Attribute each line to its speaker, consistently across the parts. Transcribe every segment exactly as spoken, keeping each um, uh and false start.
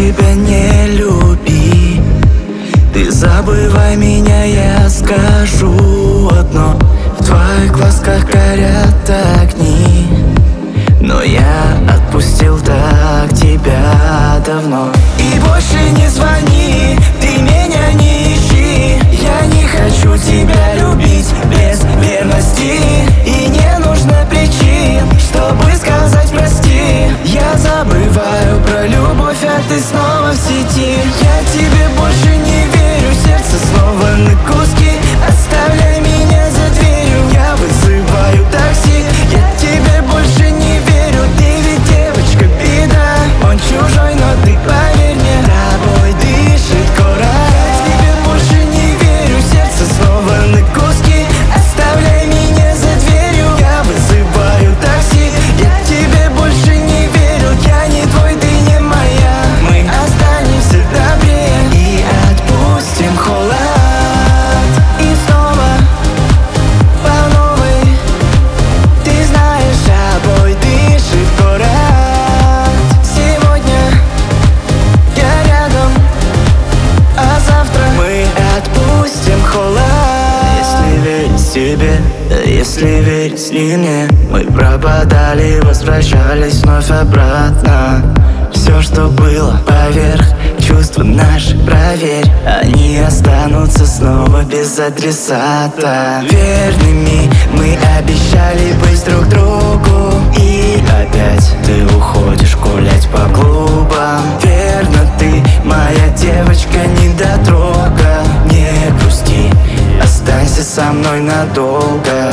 Speaker 1: себя не люби. Ты забывай меня, я скажу одно: в твоих глазках горят огни. Но я отпустил так тебя давно. И больше не звони, ты меня не ищи. Я не хочу тебя любить без верности. И не нужно причин, чтобы сказать прости. Я забываю про любовь, а ты снова в сети. Я тебе больше не верю, сердце снова на куски. Оставляй меня за дверью, я вызываю такси. Я тебе больше не верю, ты ведь девочка беда. Он чужой, но ты поверь мне, тобой дышит город. Я тебе больше не верю, сердце снова на куски. Оставляй меня за дверью, я вызываю такси. Я тебе больше не верю, я не твой, ты не моя. Мы останемся добрее и отпустим холод. И снова по новой, ты знаешь, тобой дышит город. Сегодня я рядом, а завтра мы отпустим холод. Если верить себе, да если верить не мне, мы пропадали, возвращались вновь обратно. Все, что было поверх, чувства наши проверь, они останутся снова без адресата. Верными мы обещали быть друг другу, и опять ты уходишь гулять по клубам. Верно, ты моя девочка недотрога. Не грусти, останься со мной надолго.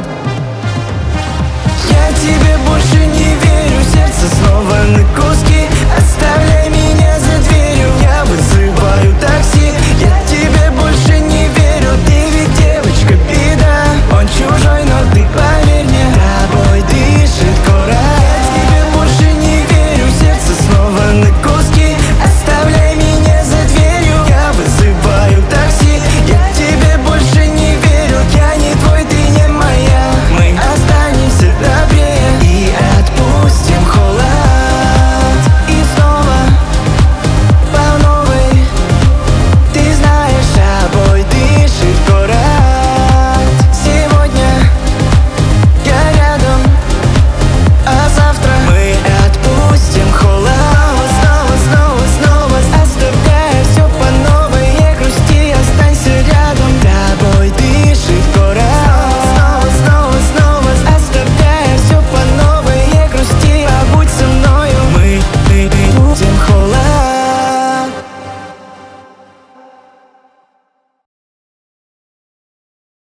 Speaker 1: Я тебе больше не верю, сердце снова на куски. Оставляй меня за дверью, я вызываю такси. Я тебе больше